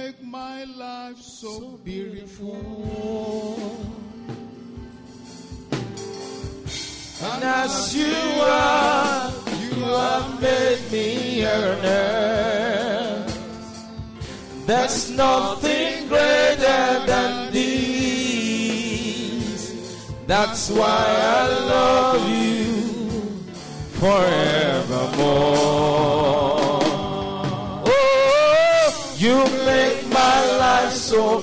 make my life so beautiful. And as you are, you have made me earnest. There's nothing greater than these. That's why I love you forevermore. Oh, you make my life so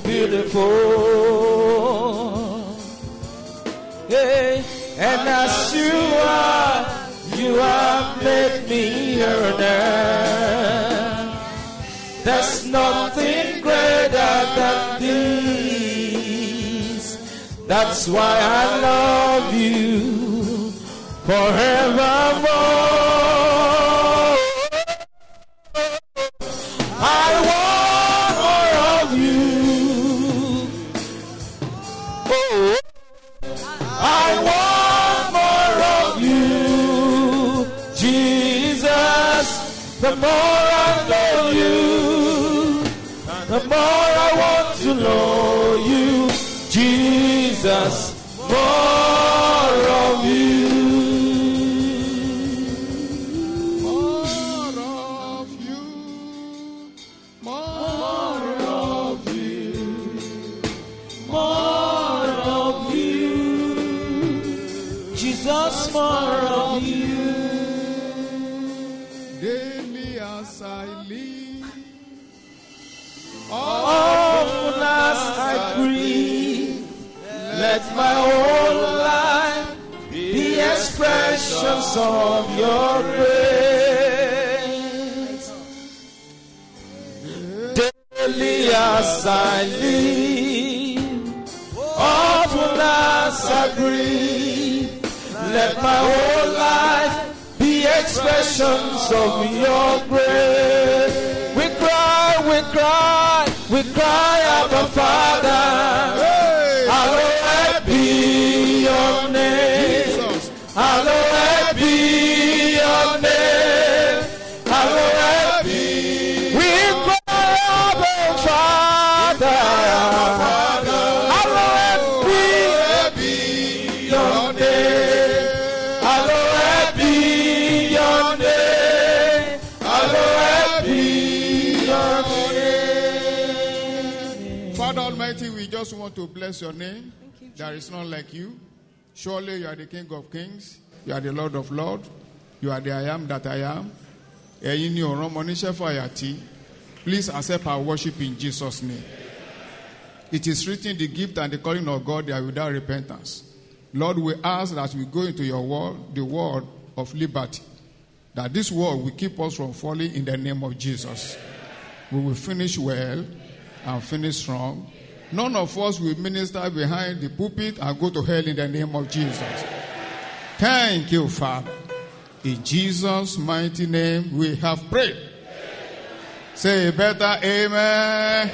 beautiful. Hey, and as you are, you have made me earnest. There's nothing greater than these. That's why I love you forevermore. I want more of you. Oh, I want more of you, Jesus. The more I know you, the more I want to know you, Jesus. More of you. More of you. More of you. More of you, Jesus, more of you. Daily as I live, Often as I breathe, let my whole life be expressions of your grace. Daily as I live, often as I breathe, let my whole life be expressions of your grace. We cry, Abba Father. Hallowed be your name. Hallowed be your name. Hallowed be. We cry, Abba Father. Hallowed be your name. Hallowed be your name. Hallowed be your name. Father Almighty, we just want to bless your name. There is none like you. Surely you are the King of Kings. You are the Lord of Lords. You are the I am that I am. Please accept our worship in Jesus' name. It is written, the gift and the calling of God, they are without repentance. Lord, we ask that we go into your word, the word of liberty, that this word will keep us from falling in the name of Jesus. We will finish well and finish strong. None of us will minister behind the pulpit and go to hell in the name of Jesus. Thank you, Father. In Jesus' mighty name we have prayed. Say a better amen.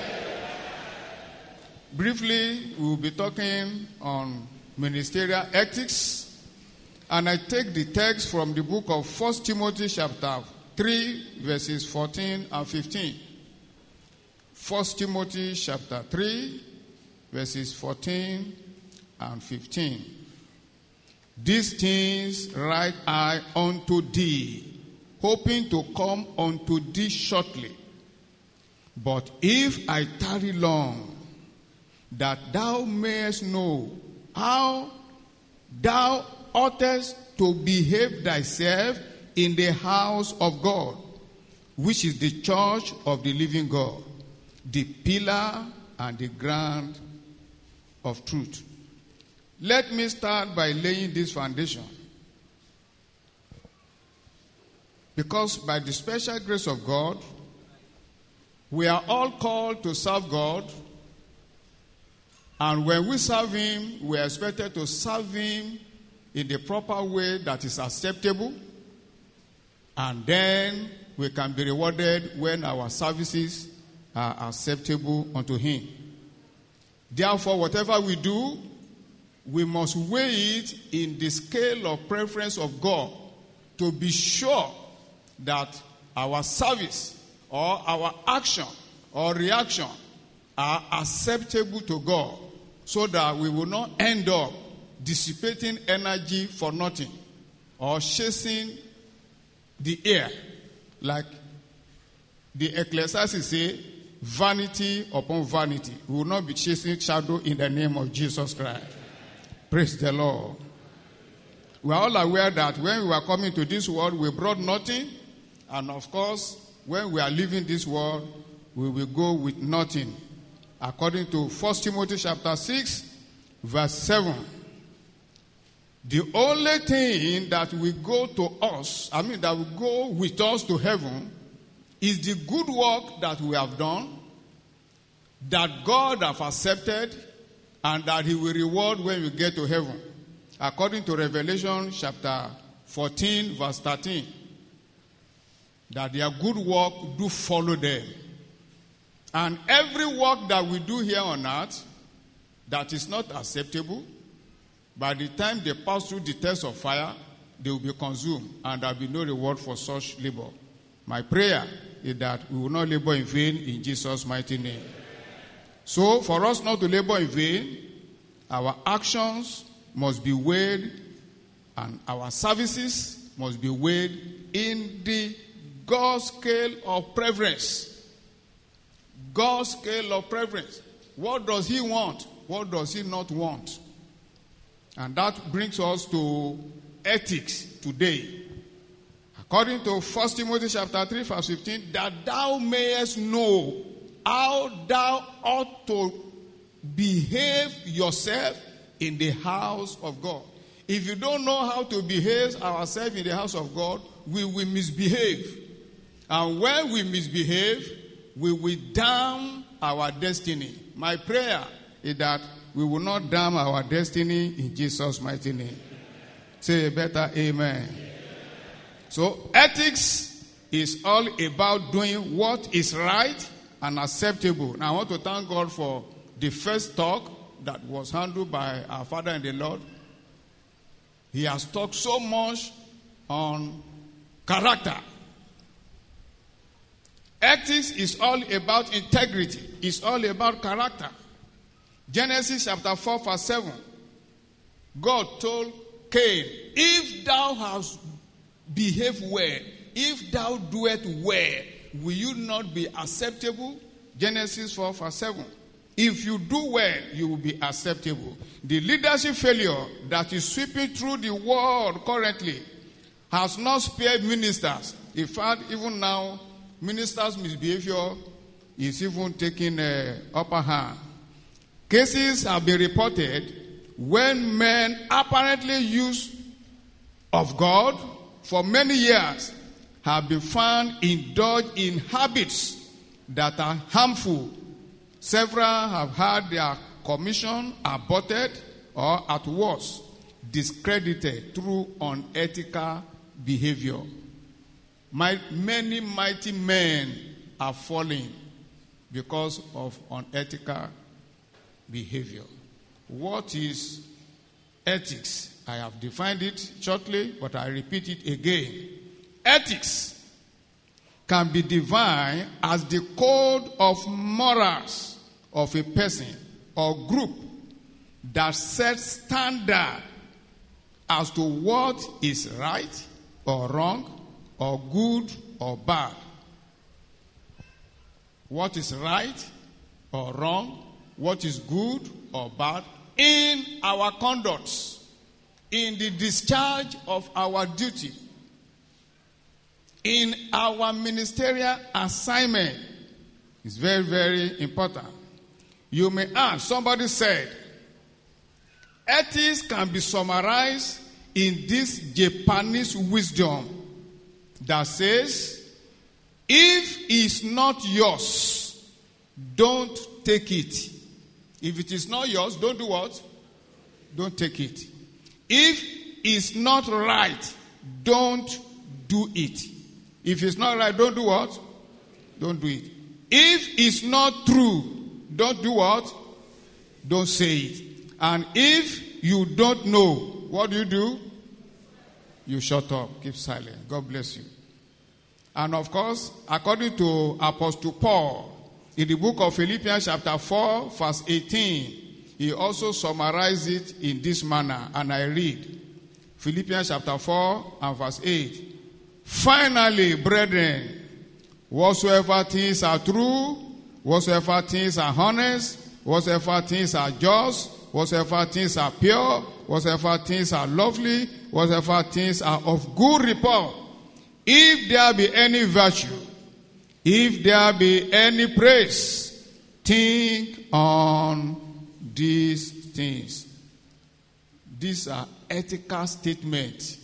Briefly, we will be talking on ministerial ethics. And I take the text from the book of 1 Timothy chapter 3, verses 14 and 15. 1 Timothy chapter 3, verses 14 and 15. These things write I unto thee, hoping to come unto thee shortly. But if I tarry long, that thou mayest know how thou oughtest to behave thyself in the house of God, which is the church of the living God, the pillar and the ground of truth. Let me start by laying this foundation. Because by the special grace of God, we are all called to serve God. And when we serve him, we are expected to serve him in the proper way that is acceptable. And then we can be rewarded when our services are acceptable unto him. Therefore, whatever we do, we must weigh it in the scale of preference of God to be sure that our service or our action or reaction are acceptable to God, so that we will not end up dissipating energy for nothing or chasing the air, like the Ecclesiastes say, vanity upon vanity. We will not be chasing shadow in the name of Jesus Christ. Praise the Lord. We are all aware that when we were coming to this world, we brought nothing. And of course, when we are leaving this world, we will go with nothing. According to 1 Timothy chapter 6, verse 7. The only thing that will go to us, that will go with us to heaven, is the good work that we have done, that God have accepted, and that he will reward when we get to heaven. According to Revelation chapter 14, verse 13, that their good work do follow them. And every work that we do here on earth that is not acceptable, by the time they pass through the test of fire, they will be consumed, and there will be no reward for such labor. My prayer is that we will not labor in vain in Jesus' mighty name. So, for us not to labor in vain, our actions must be weighed, and our services must be weighed in the God's scale of preference. God's scale of preference. What does he want? What does he not want? And that brings us to ethics today. According to 1 Timothy chapter 3, verse 15, that thou mayest know how thou ought to behave yourself in the house of God. If you don't know how to behave ourselves in the house of God, we will misbehave. And when we misbehave, we will damn our destiny. My prayer is that we will not damn our destiny in Jesus' mighty name. Say a better amen. So ethics is all about doing what is right and acceptable. Now I want to thank God for the first talk that was handled by our Father in the Lord. He has talked so much on character. Ethics is all about integrity. It's all about character. Genesis chapter 4 verse 7. God told Cain, if thou hast behaved well, if thou doest well, will you not be acceptable? Genesis 4 verse 7. If you do well, you will be acceptable. The leadership failure that is sweeping through the world currently has not spared ministers. In fact, even now, ministers' misbehavior is even taking upper hand. Cases have been reported when men apparently used of God for many years have been found indulged in habits that are harmful. Several have had their commission aborted or, at worst, discredited through unethical behavior. Many mighty men are falling because of unethical behavior. What is ethics? I have defined it shortly, but I repeat it again. Ethics can be defined as the code of morals of a person or group that sets standard as to what is right or wrong or good or bad. What is right or wrong, what is good or bad in our conducts, in the discharge of our duty, in our ministerial assignment. It's very, very important. You may ask, somebody said, ethics can be summarized in this Japanese wisdom that says, if it's not yours, don't take it. If it is not yours, don't do what? Don't take it. If it's not right, don't do it. If it's not right, don't do what? Don't do it. If it's not true, don't do what? Don't say it. And if you don't know, what do? You shut up. Keep silent. God bless you. And of course, according to Apostle Paul, In the book of Philippians chapter 4, verse 18, he also summarized it in this manner, and I read. Philippians chapter 4 and verse 8. Finally, brethren, whatsoever things are true, whatsoever things are honest, whatsoever things are just, whatsoever things are pure, whatsoever things are lovely, whatsoever things are of good report, if there be any virtue, if there be any praise, think on these things. These are ethical statements.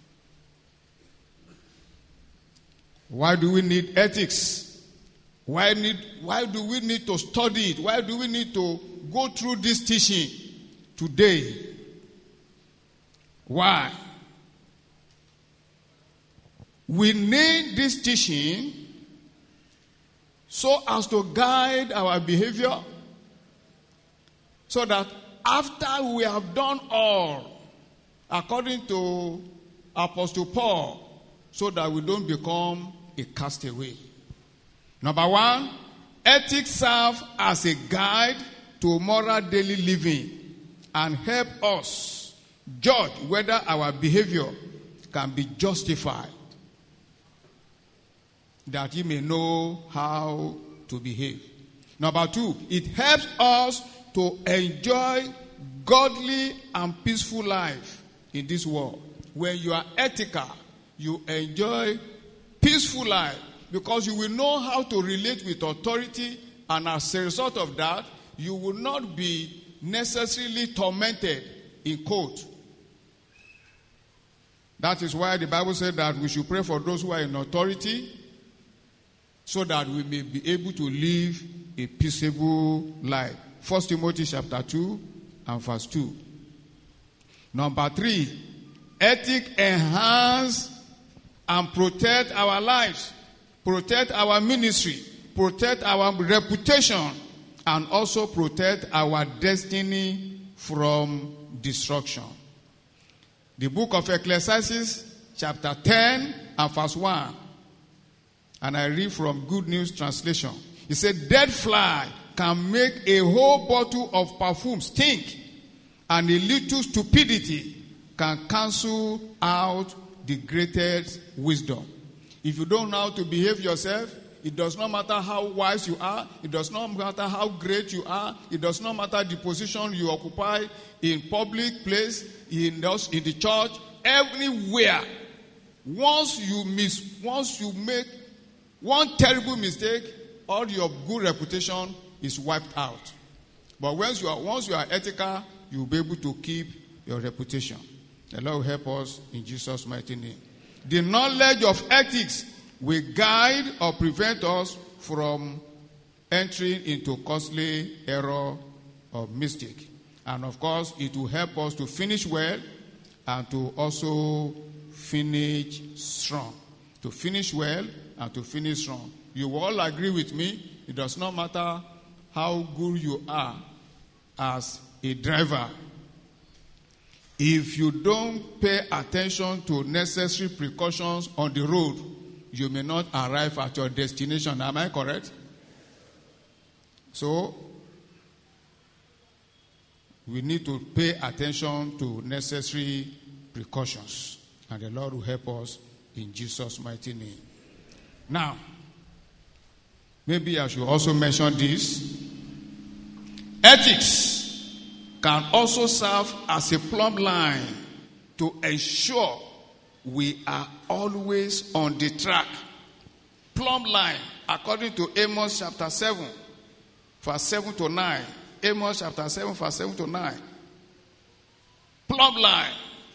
Why do we need ethics? Why do we need to study it? Why do we need to go through this teaching today? Why? We need this teaching so as to guide our behavior, so that after we have done all, according to Apostle Paul, so that we don't become a castaway. Number one, ethics serve as a guide to moral daily living and help us judge whether our behavior can be justified, that you may know how to behave. Number two, it helps us to enjoy godly and peaceful life in this world. When you are ethical, you enjoy peaceful life because you will know how to relate with authority, and as a result of that, you will not be necessarily tormented in court. That is why the Bible said that we should pray for those who are in authority, so that we may be able to live a peaceable life. 1 Timothy chapter 2 and verse 2. Number 3, ethics enhance and protect our lives, protect our ministry, protect our reputation, and also protect our destiny from destruction. The book of Ecclesiastes chapter 10 and verse 1. And I read from Good News Translation. It said, dead fly can make a whole bottle of perfume stink, and a little stupidity can cancel out the greatest wisdom. If you don't know how to behave yourself, it does not matter how wise you are, it does not matter how great you are, it does not matter the position you occupy in public place, in the church, everywhere. Once you make one terrible mistake, all your good reputation is wiped out. But once you are ethical, you'll be able to keep your reputation. The Lord will help us in Jesus' mighty name. The knowledge of ethics will guide or prevent us from entering into costly error or mistake. And of course, it will help us to finish well and to also finish strong. To finish well and to finish strong. You will all agree with me, it does not matter how good you are as a driver. If you don't pay attention to necessary precautions on the road, you may not arrive at your destination. Am I correct? So, we need to pay attention to necessary precautions. And the Lord will help us in Jesus' mighty name. Now, maybe I should also mention this. Ethics can also serve as a plumb line to ensure we are always on the track. Plumb line, according to Amos chapter 7, verse 7 to 9. Amos chapter 7, verse 7 to 9. Plumb line.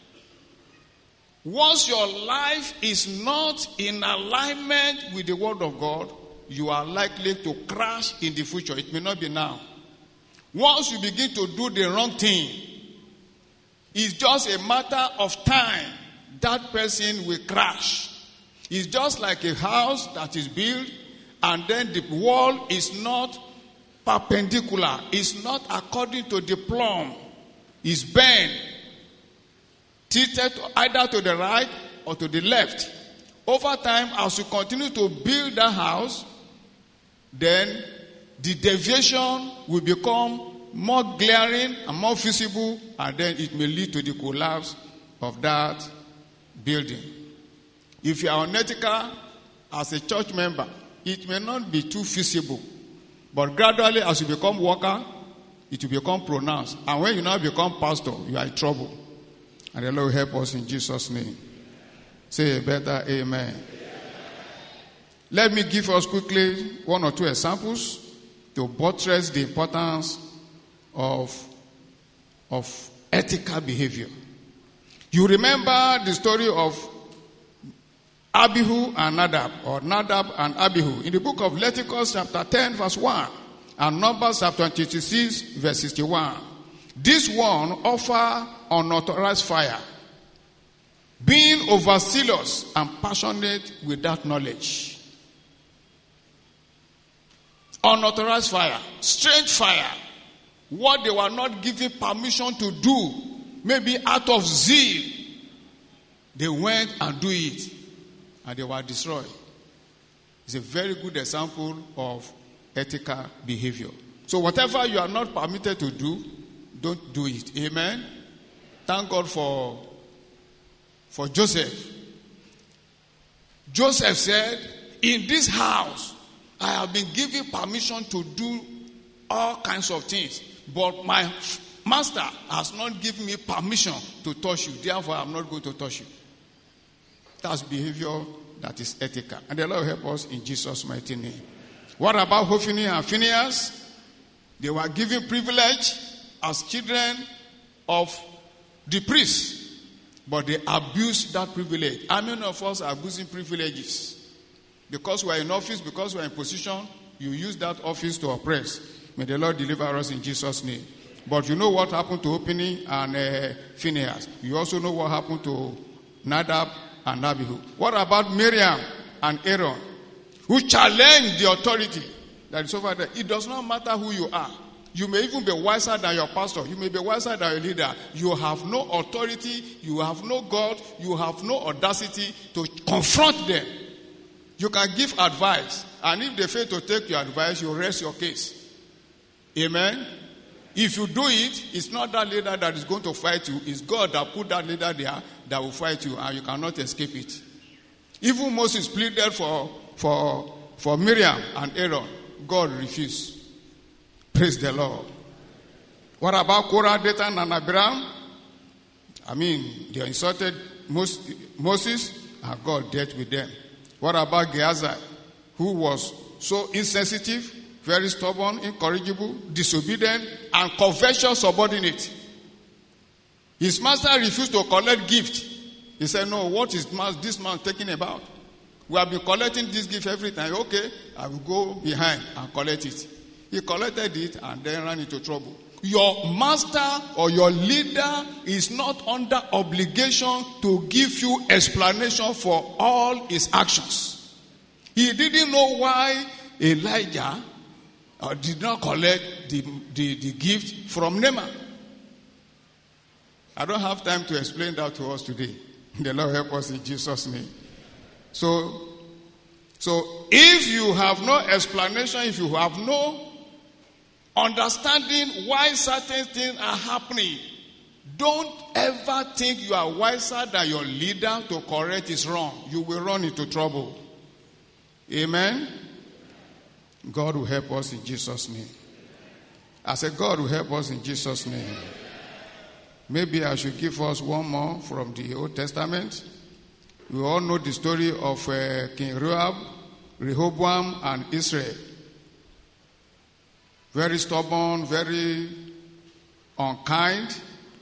Once your life is not in alignment with the word of God, you are likely to crash in the future. It may not be now. Once you begin to do the wrong thing, it's just a matter of time that person will crash. It's just like a house that is built and then the wall is not perpendicular. It's not according to the plumb. It's bent, tilted either to the right or to the left. Over time, as you continue to build that house, then the deviation will become more glaring and more visible, and then it may lead to the collapse of that building. If you are unethical as a church member, it may not be too visible, but gradually as you become worker, it will become pronounced. And when you now become pastor, you are in trouble. And the Lord will help us in Jesus' name. Say a better amen. Let me give us quickly one or two examples to buttress the importance of ethical behavior. You remember the story of Abihu and Nadab, or Nadab and Abihu, in the book of Leviticus chapter 10 verse 1 and Numbers chapter 26 verse 61. This one offer unauthorized fire, being overzealous and passionate without knowledge. Unauthorized fire, strange fire, what they were not given permission to do, maybe out of zeal, they went and do it, and they were destroyed. It's a very good example of ethical behavior. So whatever you are not permitted to do, don't do it. Amen. Thank God for Joseph. Joseph said, in this house, I have been given permission to do all kinds of things, but my master has not given me permission to touch you. Therefore, I'm not going to touch you. That's behavior that is ethical. And the Lord will help us in Jesus' mighty name. What about Hophni and Phinehas? They were given privilege as children of the priest, but they abused that privilege. How many of us are abusing privileges? Because we are in office, because we are in position, you use that office to oppress. May the Lord deliver us in Jesus' name. But you know what happened to Hophni and Phinehas. You also know what happened to Nadab and Abihu. What about Miriam and Aaron, who challenged the authority that is over there? It does not matter who you are. You may even be wiser than your pastor. You may be wiser than your leader. You have no authority. You have no God. You have no audacity to confront them. You can give advice, and if they fail to take your advice, you rest your case. Amen? If you do it, it's not that leader that is going to fight you. It's God that put that leader there that will fight you, and you cannot escape it. Even Moses pleaded for Miriam and Aaron. God refused. Praise the Lord. What about Korah, Dathan, and Abiram? They insulted Moses, and God dealt with them. What about Gehazi, who was so insensitive, very stubborn, incorrigible, disobedient, and covetous subordinate? His master refused to collect gift. He said, no, what is this man taking about? We have been collecting this gift every time. Okay, I will go behind and collect it. He collected it and then ran into trouble. Your master or your leader is not under obligation to give you explanation for all his actions. He didn't know why Elijah did not collect the gift from Naaman. I don't have time to explain that to us today. The Lord help us in Jesus' name. So if you have no explanation, if you have no understanding why certain things are happening, don't ever think you are wiser than your leader to correct his wrong. You will run into trouble. Amen? God will help us in Jesus' name. I said God will help us in Jesus' name. Maybe I should give us one more from the Old Testament. We all know the story of King Rehoboam, and Israel. Very stubborn, very unkind.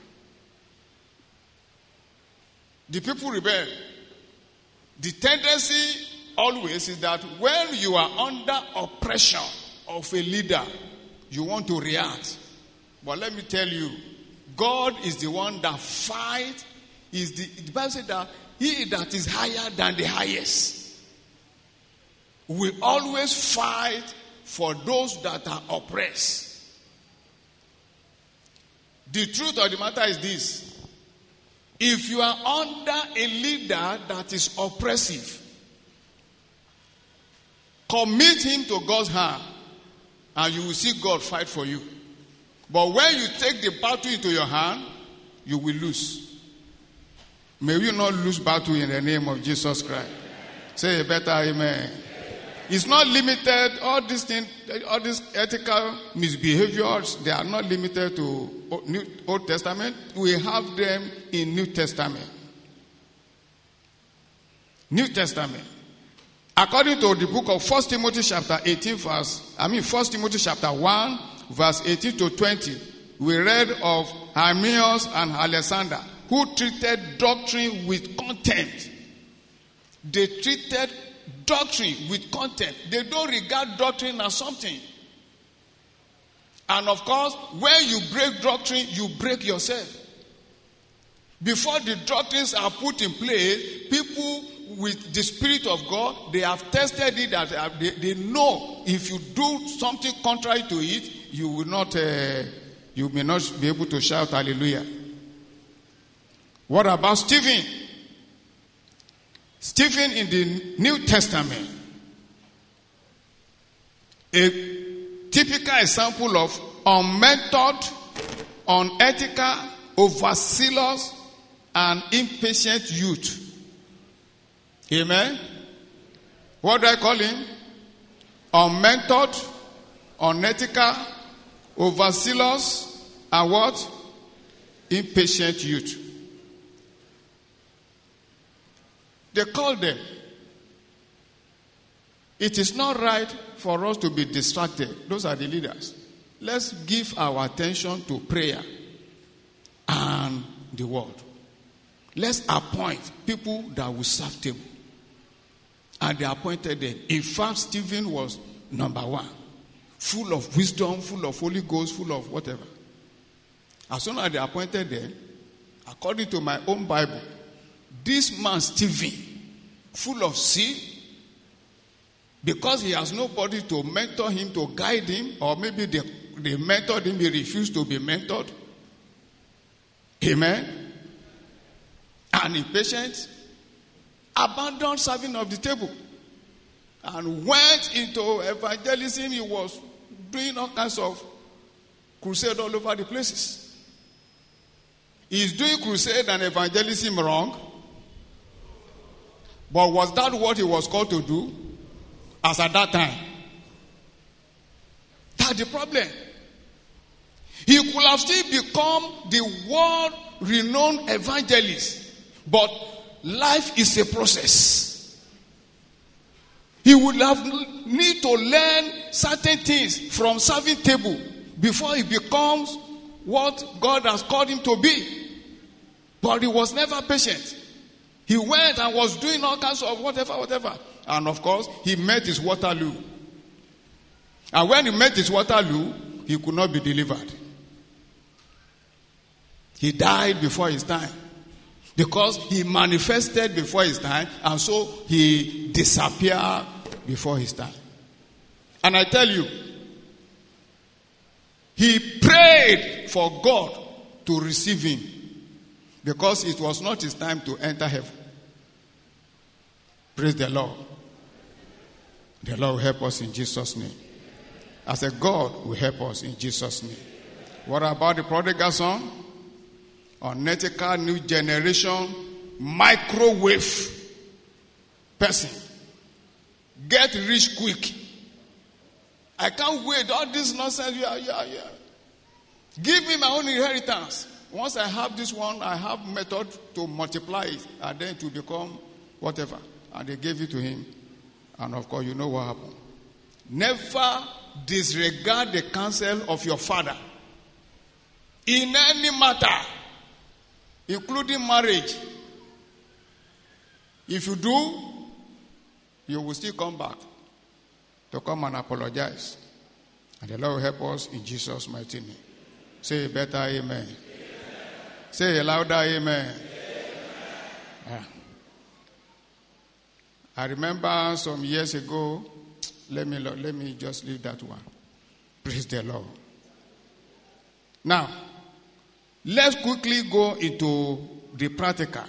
The people rebel. The tendency always is that when you are under oppression of a leader, you want to react. But let me tell you, God is the one that fights. The Bible says that he that is higher than the highest will always fight for those that are oppressed. The truth of the matter is this: if you are under a leader that is oppressive, commit him to God's hand. and you will see God fight for you. But when you take the battle into your hand, you will lose. May you not lose battle in the name of Jesus Christ. Say a better amen. It's not limited, all these things, all these ethical misbehaviors, they are not limited to Old Testament. We have them in New Testament. New Testament. According to the book of 1 Timothy chapter 1 Timothy chapter 1, verse 18 to 20, we read of Hymenaeus and Alexander, who treated doctrine with contempt. They treated doctrine with contempt. They don't regard doctrine as something. And of course, when you break doctrine, you break yourself. Before the doctrines are put in place, people with the Spirit of God, they have tested it, that they know if you do something contrary to it, you will not, you may not be able to shout hallelujah. What about Stephen? Stephen in the New Testament, a typical example of unmentored, unethical, overzealous, and impatient youth. Amen? What do I call him? Unmentored, unethical, overzealous, and what? Impatient youth. They call them. It is not right for us to be distracted. Those are the leaders. Let's give our attention to prayer and the word. Let's appoint people that will serve table. And they appointed them. In fact, Stephen was number one. Full of wisdom, full of Holy Ghost, full of whatever. As soon as they appointed them, according to my own Bible, this man Stephen, full of sin, because he has nobody to mentor him, to guide him, or maybe they mentored him, he refused to be mentored. Amen? And impatient, abandoned serving of the table and went into evangelism. He was doing all kinds of crusade all over the places. Is doing crusade and evangelism wrong? But was that what he was called to do as at that time? That's the problem. He could have still become the world-renowned evangelist. But life is a process. He would have need to learn certain things from serving table before he becomes what God has called him to be. But he was never patient. He went and was doing all kinds of whatever. And of course, he met his Waterloo. And when he met his Waterloo, he could not be delivered. He died before his time. Because he manifested before his time, and so he disappeared before his time. And I tell you, he prayed for God to receive him, because it was not his time to enter heaven. Praise the Lord. The Lord will help us in Jesus' name. I said, God will help us in Jesus' name. What about the prodigal son? Unethical, new generation, microwave person. Get rich quick. I can't wait. All this nonsense. Yeah. Give me my own inheritance. Once I have this one, I have method to multiply it. And then to become whatever. And they gave it to him. And of course, you know what happened. Never disregard the counsel of your father. In any matter. Including marriage. If you do, you will still come back to come and apologize. And the Lord will help us in Jesus' mighty name. Say a better amen. Amen. Say a louder amen. Yeah. I remember some years ago, let me just leave that one. Praise the Lord. Now, let's quickly go into the practical.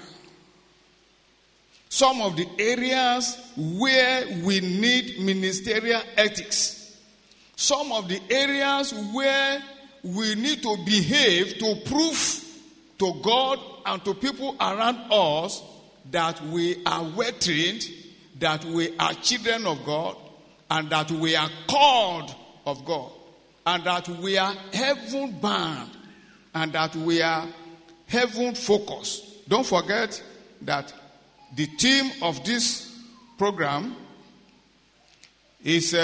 Some of the areas where we need ministerial ethics. some of the areas where we need to behave to prove to God and to people around us that we are well trained, that we are children of God, and that we are called of God, and that we are heaven bound, and that we are heaven focused. Don't forget that the theme of this program is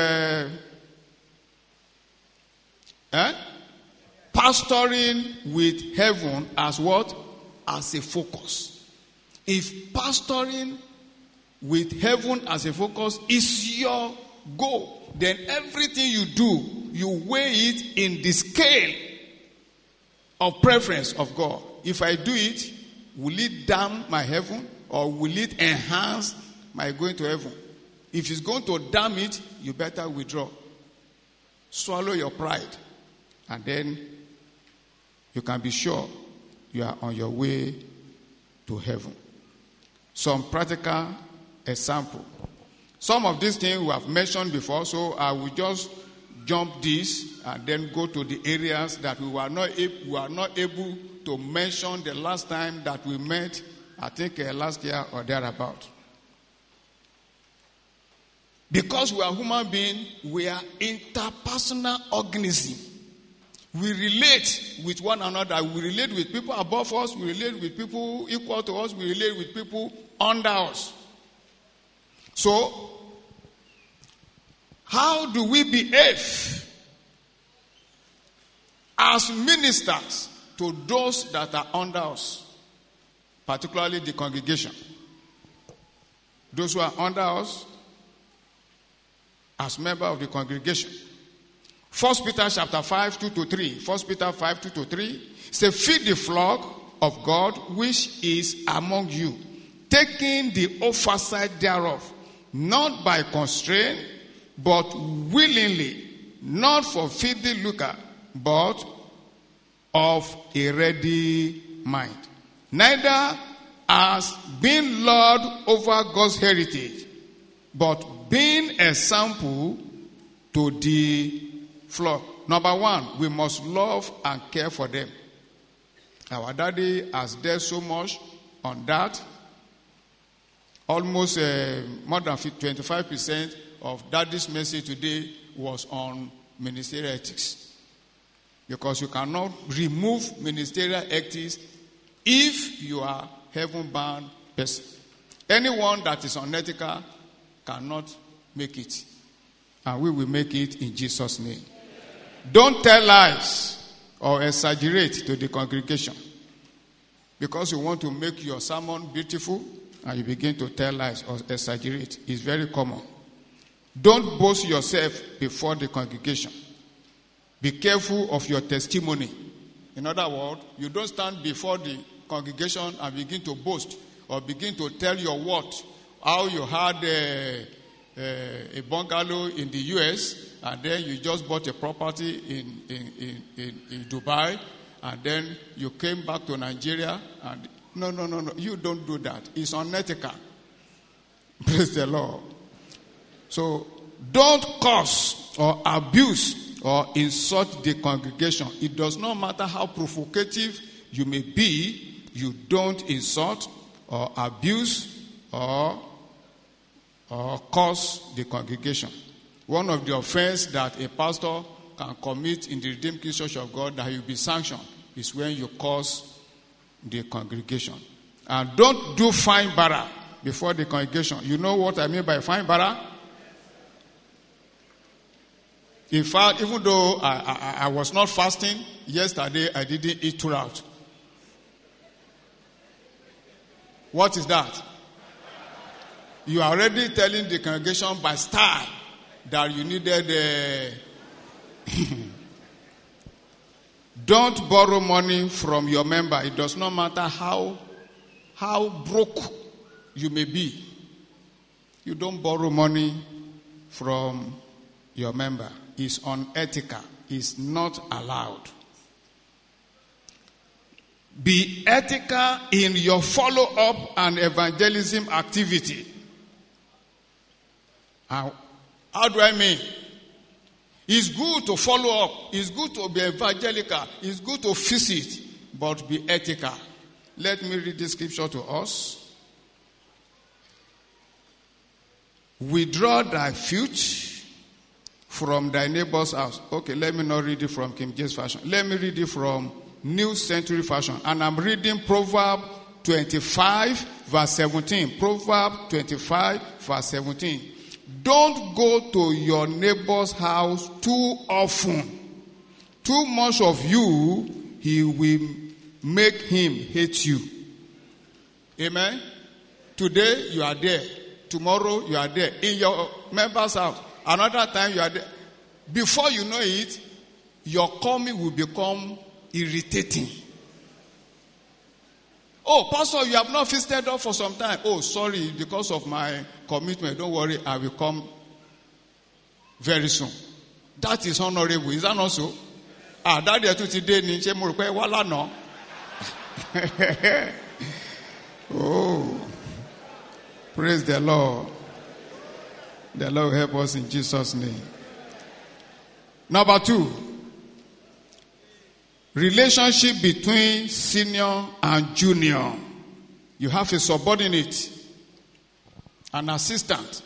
pastoring with heaven as what? As a focus. If pastoring with heaven as a focus is your goal, then everything you do, you weigh it in the scale of preference of God. If I do it, will it damn my heaven or will it enhance my going to heaven? If it's going to damn it, you better withdraw. Swallow your pride. And then you can be sure you are on your way to heaven. Some practical example. Some of these things we have mentioned before, so I will just jump this and then go to the areas that we were not able to mention the last time that we met, I think last year or thereabout. Because we are human beings, we are interpersonal organisms. We relate with one another. We relate with people above us. We relate with people equal to us. We relate with people under us. So, how do we behave as ministers to those that are under us, particularly the congregation? Those who are under us as members of the congregation. 1 Peter chapter 5, 2-3. 1 Peter 5, 2-3. Say, feed the flock of God which is among you, taking the oversight thereof, not by constraint, but willingly, not for filthy lucre, but of a ready mind. Neither as being Lord over God's heritage, but being a sample to the flock. Number one, we must love and care for them. Our daddy has dealt so much on that. Almost more than 25% of daddy's message today was on ministerial ethics. Because you cannot remove ministerial ethics if you are heaven-bound person. Anyone that is unethical cannot make it. And we will make it in Jesus' name. Don't tell lies or exaggerate to the congregation. Because you want to make your sermon beautiful and you begin to tell lies or exaggerate. It's very common. Don't boast yourself before the congregation. Be careful of your testimony. In other words, you don't stand before the congregation and begin to boast or begin to tell your what, how you had a bungalow in the U.S., and then you just bought a property in Dubai, and then you came back to Nigeria. And no. You don't do that. It's unethical. Praise the Lord. So don't curse or abuse or insult the congregation. It does not matter how provocative you may be. You don't insult or abuse or curse the congregation. One of the offenses that a pastor can commit in the Redeemed Church of God that he will be sanctioned is when you curse the congregation. And don't do fine bara before the congregation. You know what I mean by fine bara? In fact, even though I was not fasting, yesterday I didn't eat throughout. What is that? You are already telling the congregation by style that you needed Don't borrow money from your member. It does not matter how broke you may be. You don't borrow money from your member. It's unethical. It's not allowed. Be ethical in your follow-up and evangelism activity. How do I mean? It's good to follow up. It's good to be evangelical. It's good to visit, but be ethical. Let me read this scripture to us. Withdraw thy filth from thy neighbor's house. Okay, let me not read it from King James Version. Let me read it from New Century Version. And I'm reading Proverbs 25, verse 17. Proverbs 25, verse 17. Don't go to your neighbor's house too often. Too much of you, he will make him hate you. Amen? Today, you are there. Tomorrow, you are there. In your member's house. Another time, you are there. Before you know it, your coming will become irritating. Oh, Pastor, you have not visited us for some time. Oh, sorry, because of my commitment. Don't worry, I will come very soon. That is honorable. Is that not so? Daddy, today, ninche mo pe wala no. Oh, praise the Lord. The Lord help us in Jesus' name. Number 2, relationship between senior and junior. You have a subordinate, an assistant.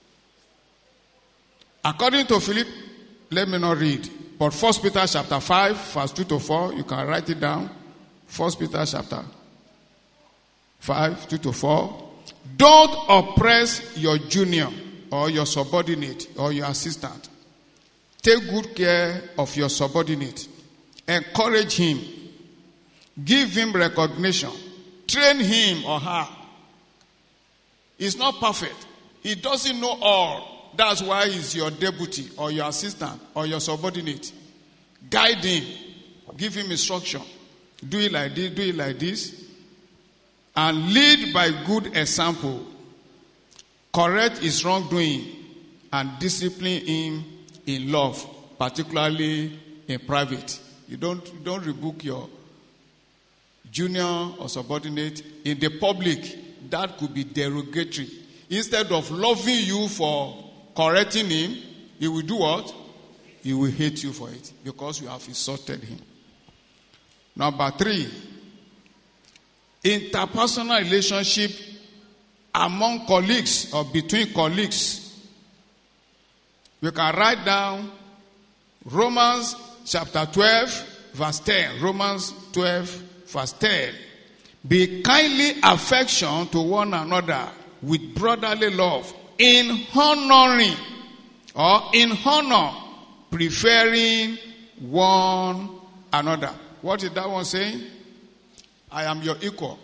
According to Philip, let me not read, but 1 Peter chapter 5, verse 2 to 4, you can write it down. 1 Peter chapter 5, 2 to 4. Don't oppress your junior or your subordinate or your assistant. Take good care of your subordinate. Encourage him. Give him recognition. Train him or her. He's not perfect. He doesn't know all. That's why he's your deputy or your assistant or your subordinate. Guide him. Give him instruction. Do it like this, do it like this. And lead by good example. Correct his wrongdoing and discipline him in love, particularly in private. You don't rebuke your junior or subordinate in the public. That could be derogatory. Instead of loving you for correcting him, he will do what? He will hate you for it because you have insulted him. Number 3, interpersonal relationship among colleagues or between colleagues. You can write down Romans chapter 12, verse 10. Romans 12, verse 10. Be kindly affection to one another with brotherly love, in honoring or in honor, preferring one another. What is that one saying? I am your equal.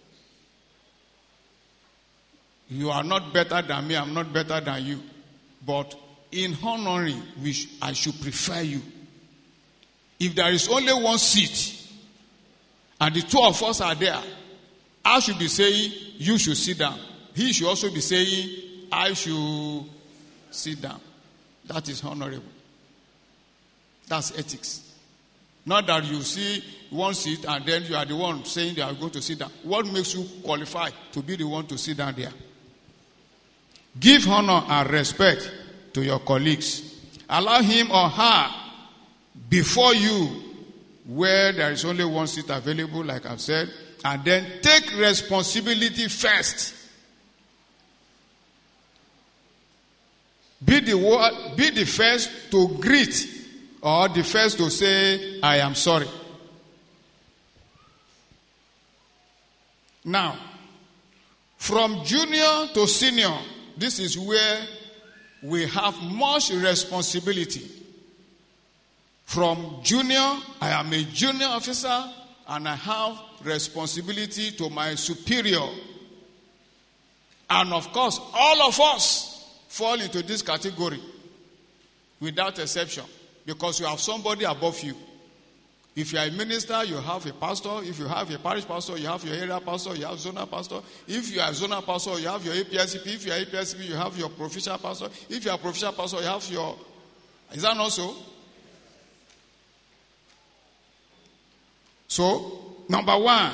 You are not better than me, I'm not better than you. But in honoring, I should prefer you. If there is only one seat, and the two of us are there, I should be saying, you should sit down. He should also be saying, I should sit down. That is honorable. That's ethics. Not that you see one seat and then you are the one saying they are going to sit down. What makes you qualify to be the one to sit down there? Give honor and respect to your colleagues. Allow him or her before you where there is only one seat available, like I've said, and then take responsibility first. Be the first to greet or the first to say, I am sorry. Now, from junior to senior, this is where we have much responsibility. From junior, I am a junior officer and I have responsibility to my superior. And of course, all of us fall into this category without exception because you have somebody above you. If you are a minister, you have a pastor. If you have a parish pastor, you have your area pastor, you have zonal pastor. If you are a zonal pastor, you have your APSCP. If you are APSCP, you have your provincial pastor. If you are a provincial pastor, you have your... Is that not so? So, number 1,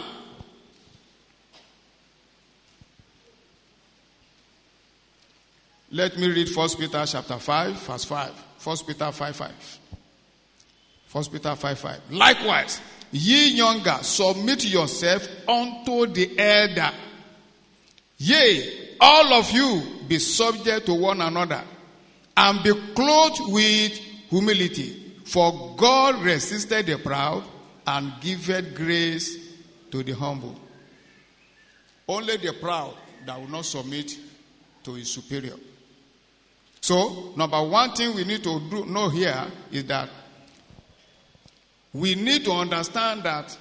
Let me read 1 Peter chapter 5, verse 5. 1 Peter 5:5. 1 Peter 5:5. Likewise, ye younger, submit yourself unto the elder. Yea, all of you be subject to one another, and be clothed with humility. For God resisted the proud, and giveth grace to the humble. Only the proud that will not submit to his superior. So, number one thing we need to know here is that we need to understand that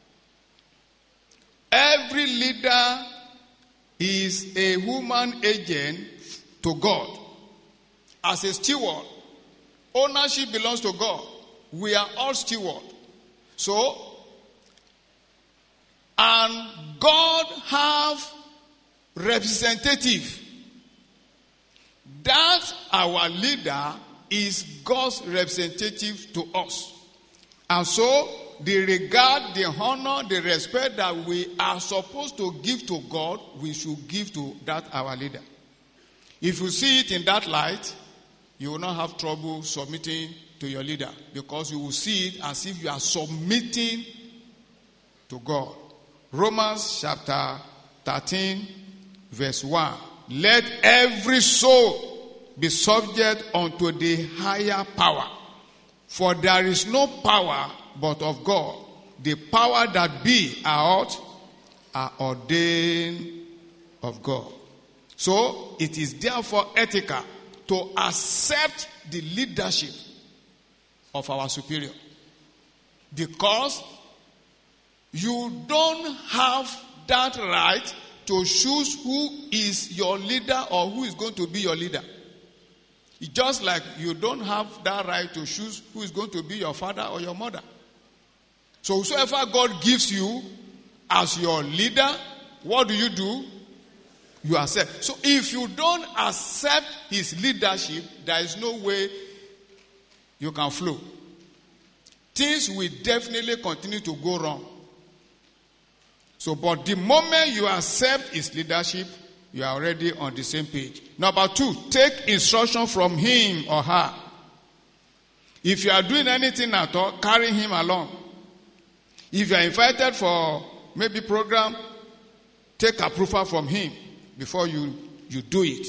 every leader is a human agent to God. As a steward, ownership belongs to God. We are all stewards. So, and God have representative. That our leader is God's representative to us. And so, the regard, the honor, the respect that we are supposed to give to God, we should give to that our leader. If you see it in that light, you will not have trouble submitting to your leader, because you will see it as if you are submitting to God. Romans chapter 13, verse 1. Let every soul be subject unto the higher power. For there is no power but of God. The power that be are ordained of God. So it is therefore ethical to accept the leadership of our superior. Because you don't have that right to choose who is your leader or who is going to be your leader. It's just like you don't have that right to choose who is going to be your father or your mother. So whosoever God gives you as your leader, what do? You accept. So if you don't accept his leadership, there is no way you can flow. Things will definitely continue to go wrong. So, but the moment you accept his leadership, you are already on the same page. Number 2, take instruction from him or her. If you are doing anything at all, carry him along. If you are invited for maybe program, take approval from him before you do it.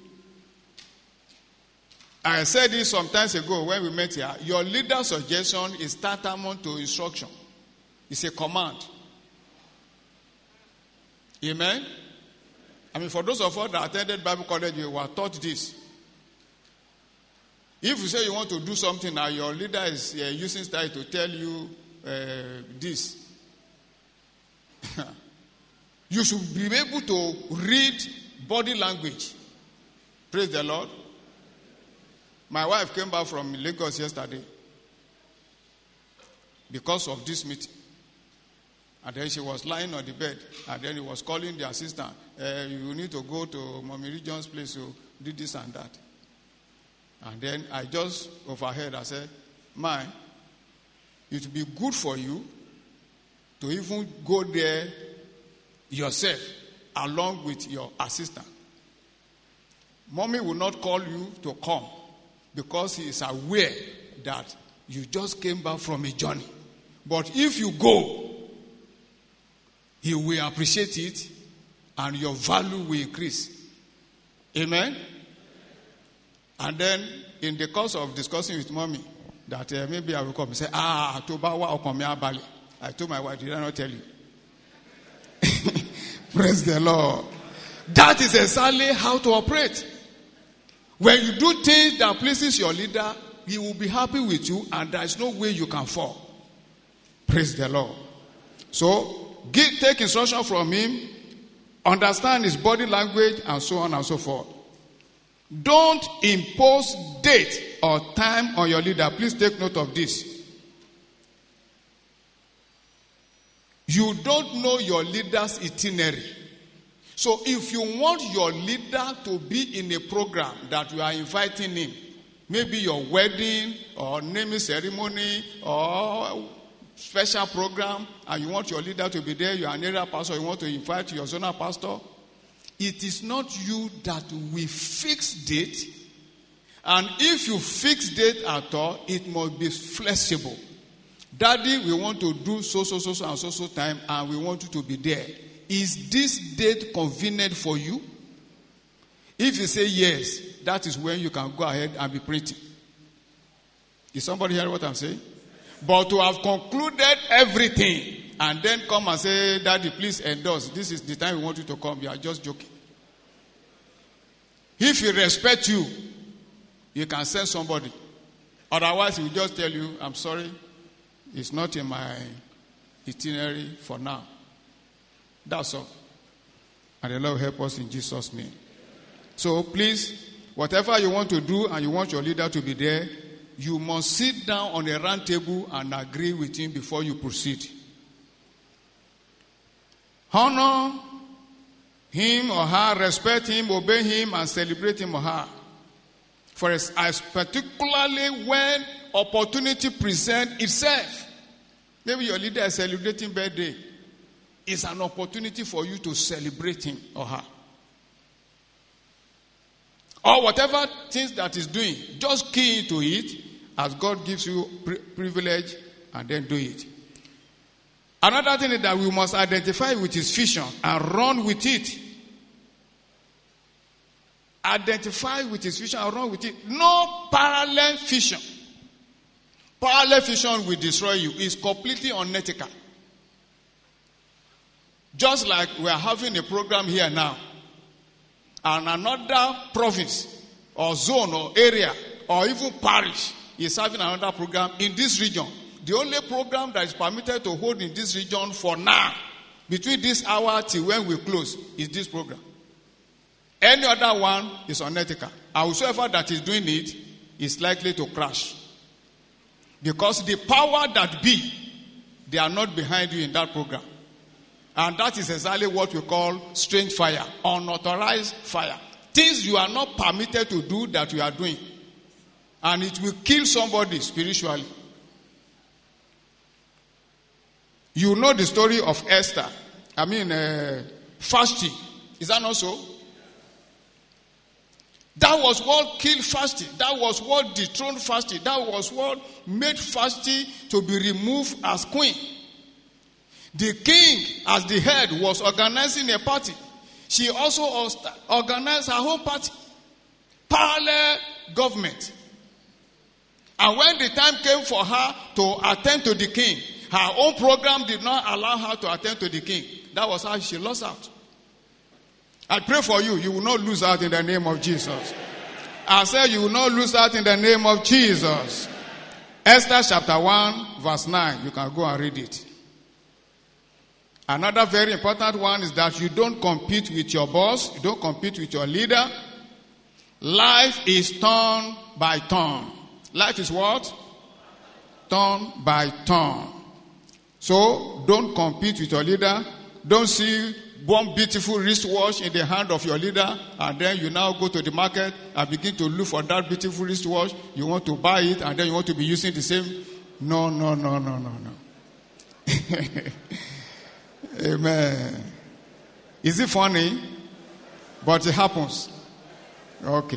I said this some times ago when we met here. Your leader's suggestion is tantamount to instruction. It's a command. Amen? I mean, for those of us that attended Bible college, you were taught this. If you say you want to do something and your leader is using style to tell you this, you should be able to read body language. Praise the Lord. My wife came back from Lagos yesterday because of this meeting. And then she was lying on the bed. And then he was calling the assistant. You need to go to Mommy Region's place to do this and that. And then I just overheard. I said, "Man, it would be good for you to even go there yourself along with your assistant. Mommy will not call you to come because he is aware that you just came back from a journey. But if you go, he will appreciate it and your value will increase." Amen? And then, in the course of discussing with mommy, that maybe I will come and say, Tobawa Okomi. I told my wife, did I not tell you? Praise the Lord. That is exactly how to operate. When you do things that pleases your leader, he will be happy with you and there is no way you can fall. Praise the Lord. So, take instruction from him, understand his body language, and so on and so forth. Don't impose date or time on your leader. Please take note of this. You don't know your leader's itinerary. So if you want your leader to be in a program that you are inviting him, maybe your wedding or naming ceremony or special program, and you want your leader to be there, you are an area pastor, you want to invite your zonal pastor, It is not you that will fix date. And if you fix date at all, it must be flexible. Daddy, we want to do so and so time, and we want you to be there. Is this date convenient for you? If you say yes, that is when you can go ahead and be printing. Is somebody hearing what I'm saying? But to have concluded everything and then come and say, Daddy, please endorse. This is the time we want you to come. You are just joking. If he respects you, you can send somebody. Otherwise, he will just tell you, I'm sorry, it's not in my itinerary for now. That's all. And the Lord help us in Jesus' name. So please, whatever you want to do and you want your leader to be there, you must sit down on a round table and agree with him before you proceed. Honor him or her, respect him, obey him, and celebrate him or her. For as particularly when opportunity presents itself. Maybe your leader is celebrating birthday. It's an opportunity for you to celebrate him or her. Or whatever things that is doing, just key into it as God gives you privilege and then do it. Another thing is that we must identify with his vision and run with it. Identify with his vision and run with it. No parallel vision. Parallel vision will destroy you. It's completely unethical. Just like we are having a program here now, and another province or zone or area or even parish is having another program in this region. The only program that is permitted to hold in this region for now, between this hour till when we close, is this program. Any other one is unethical. And whoever that is doing it is likely to crash. Because the power that be, they are not behind you in that program. And that is exactly what we call strange fire, unauthorized fire. Things you are not permitted to do that you are doing. And it will kill somebody spiritually. You know the story of Esther. Vashti. Is that not so? That was what killed Vashti. That was what dethroned Vashti. That was what made Vashti to be removed as queen. The king, as the head, was organizing a party. She also organized her own party. Parallel government. And when the time came for her to attend to the king, her own program did not allow her to attend to the king. That was how she lost out. I pray for you. You will not lose out in the name of Jesus. I said you will not lose out in the name of Jesus. Esther chapter 1 verse 9. You can go and read it. Another very important one is that you don't compete with your boss. You don't compete with your leader. Life is turn by turn. Life is what? Turn by turn. So, don't compete with your leader. Don't see one beautiful wristwatch in the hand of your leader and then you now go to the market and begin to look for that beautiful wristwatch. You want to buy it and then you want to be using the same. No. Amen. Is it funny? But it happens. Okay.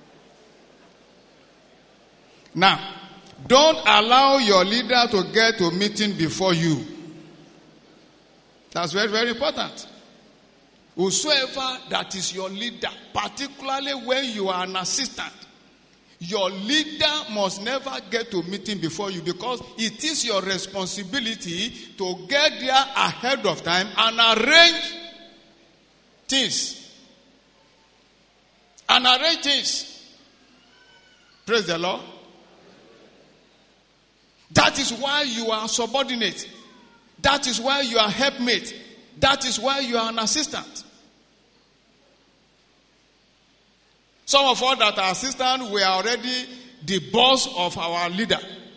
Now, don't allow your leader to get to meeting before you. That's very, very important. Whosoever that is your leader, particularly when you are an assistant, your leader must never get to meeting before you because it is your responsibility to get there ahead of time and arrange things. Praise the Lord. That is why you are subordinate. That is why you are helpmate. That is why you are an assistant. Some of us that are assistants, we are already the boss of our leader.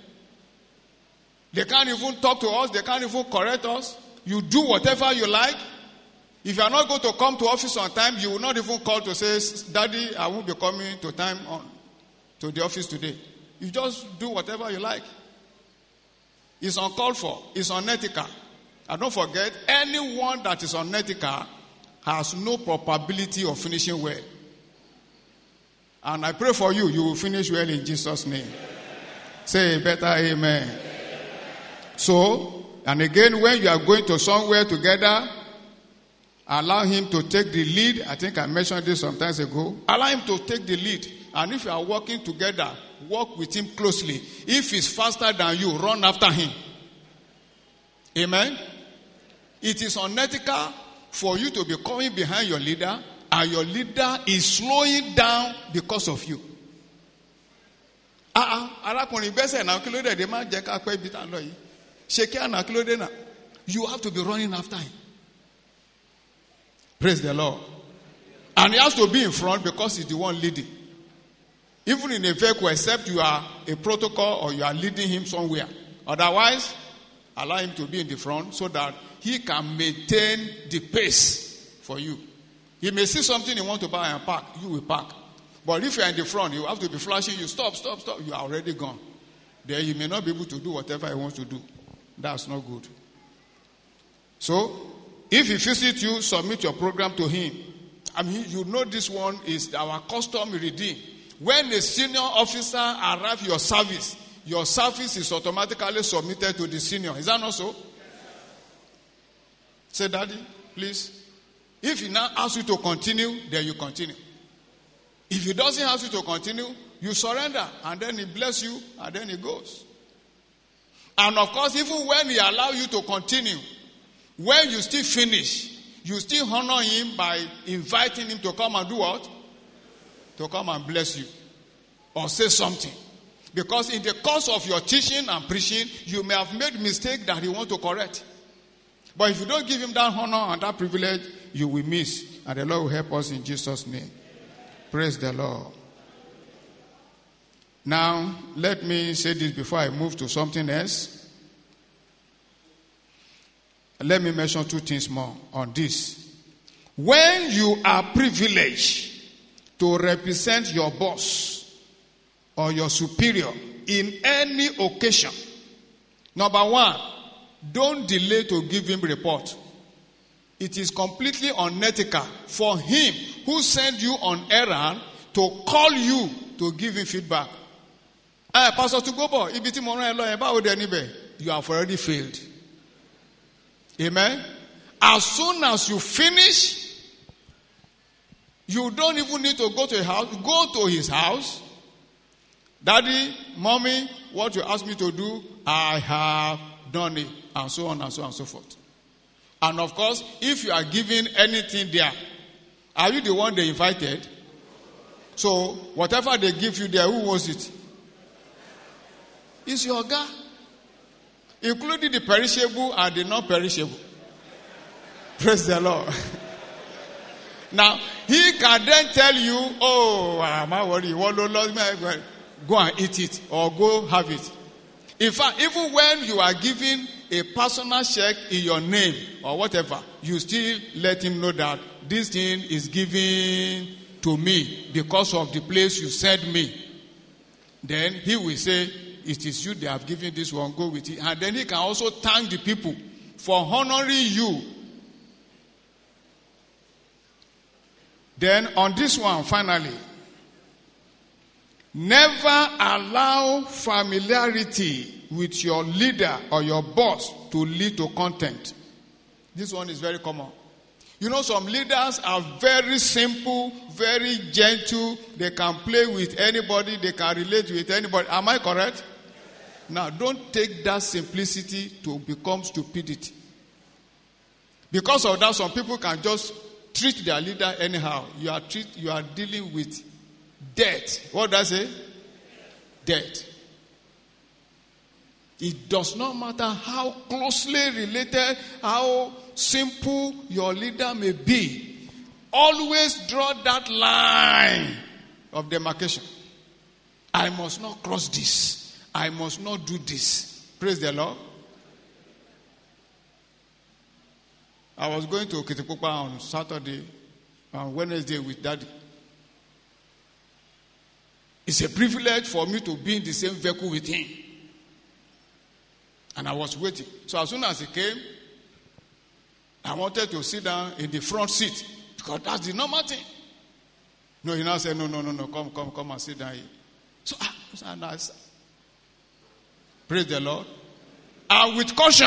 They can't even talk to us. They can't even correct us. You do whatever you like. If you are not going to come to office on time, you will not even call to say, Daddy, I won't be coming to time to the office today. You just do whatever you like. It's uncalled for. It's unethical. And don't forget, anyone that is unethical has no probability of finishing well. And I pray for you, you will finish well in Jesus' name. Say better amen. So, and again, when you are going to somewhere together, allow him to take the lead. I think I mentioned this some times ago. Allow him to take the lead. And if you are working together, work with him closely. If he's faster than you, run after him. Amen? It is unethical for you to be coming behind your leader and your leader is slowing down because of you. You have to be running after him. Praise the Lord. And he has to be in front because he's the one leading. Even in a vehicle, except you are a protocol or you are leading him somewhere. Otherwise, allow him to be in the front so that he can maintain the pace for you. He may see something he wants to buy and park. You will park. But if you are in the front, you have to be flashing you. Stop. You are already gone. Then he may not be able to do whatever he wants to do. That's not good. So, if he visits you, submit your program to him. I mean, you know this one is our custom redeem. When a senior officer arrives your service is automatically submitted to the senior. Is that not so? Say, Daddy, please. If he now asks you to continue, then you continue. If he doesn't ask you to continue, you surrender. And then he bless you, and then he goes. And of course, even when he allows you to continue, when you still finish, you still honor him by inviting him to come and do what? To come and bless you. Or say something. Because in the course of your teaching and preaching, you may have made mistake that he want to correct. But if you don't give him that honor and that privilege, you will miss. And the Lord will help us in Jesus' name. Praise the Lord. Now, let me say this before I move to something else. Let me mention two things more on this. When you are privileged to represent your boss or your superior in any occasion, number one, don't delay to give him report. It is completely unethical for him who sent you on errand to call you to give him feedback. Pastor Tugobo, you have already failed. Amen. As soon as you finish, you don't even need to go to his house. Go to his house. Daddy, mommy, what you asked me to do, I have done it. And so on and so on and so forth. And of course, if you are giving anything there, are you the one they invited? So, whatever they give you there, who was it? It's your guy. Including the perishable and the non-perishable. Praise the Lord. Now, he can then tell you, oh, I'm not worried. Go and eat it or go have it. In fact, even when you are giving a personal check in your name or whatever, you still let him know that this thing is given to me because of the place you sent me. Then he will say, it is you they have given this one, go with it. And then he can also thank the people for honoring you. Then on this one, finally, never allow familiarity with your leader or your boss to lead to contempt. This one is very common. You know, some leaders are very simple, very gentle. They can play with anybody. They can relate with anybody. Am I correct? Now, don't take that simplicity to become stupidity. Because of that, some people can just treat their leader anyhow. You are dealing with death. What does it say? Death. It does not matter how closely related, how simple your leader may be. Always draw that line of demarcation. I must not cross this. I must not do this. Praise the Lord. I was going to Kitipupa on Saturday, on Wednesday with Daddy. It's a privilege for me to be in the same vehicle with him. And I was waiting. So as soon as he came, I wanted to sit down in the front seat. Because that's the normal thing. No, he now said, no, come and sit down here. So, praise the Lord. And with caution.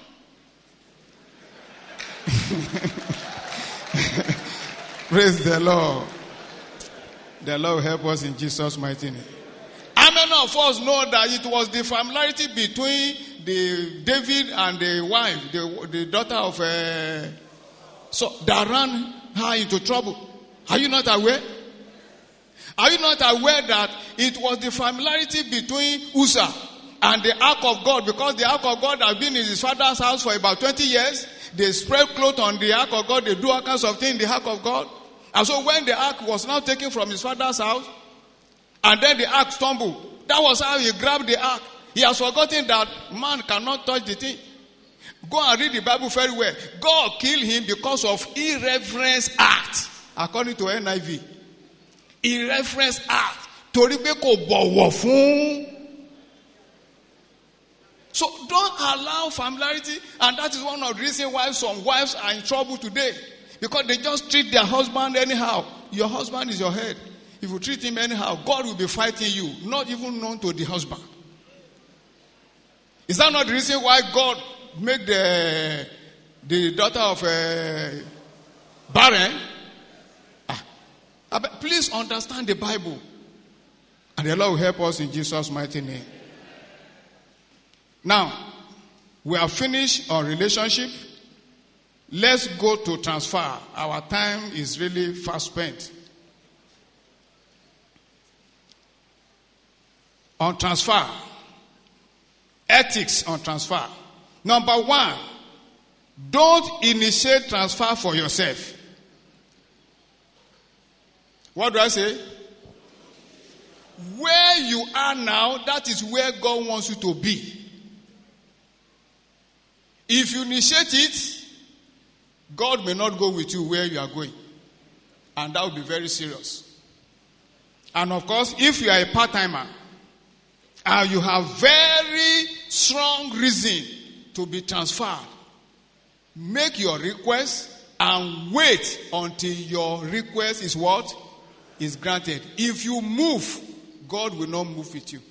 Praise the Lord. The Lord will help us in Jesus' mighty name. How many of us know that it was the familiarity between the David and the wife, the daughter of so that ran her into trouble? Are you not aware? Are you not aware that it was the familiarity between Uzzah and the ark of God? Because the ark of God has been in his father's house for about 20 years. They spread cloth on the ark of God. They do all kinds of things in the ark of God. And so when the ark was now taken from his father's house, and then the ark stumbled, that was how he grabbed the ark. He has forgotten that man cannot touch the thing. Go and read the Bible very well. God killed him because of irreverence act, according to NIV. Irreverence act. Torí pé kò bọ̀wọ̀ fún. So don't allow familiarity, and that is one of the reasons why some wives are in trouble today. Because they just treat their husband anyhow. Your husband is your head. If you treat him anyhow, God will be fighting you, not even known to the husband. Is that not the reason why God made the daughter of barren? Please understand the Bible. And the Lord will help us in Jesus' mighty name. Now, we have finished our relationship. Let's go to transfer. Our time is really fast spent. On transfer. Ethics on transfer. Number 1, don't initiate transfer for yourself. What do I say? Where you are now, that is where God wants you to be. If you initiate it, God may not go with you where you are going. And that would be very serious. And of course, if you are a part-timer, and you have very strong reason to be transferred, make your request and wait until your request is what? Is granted. If you move, God will not move with you.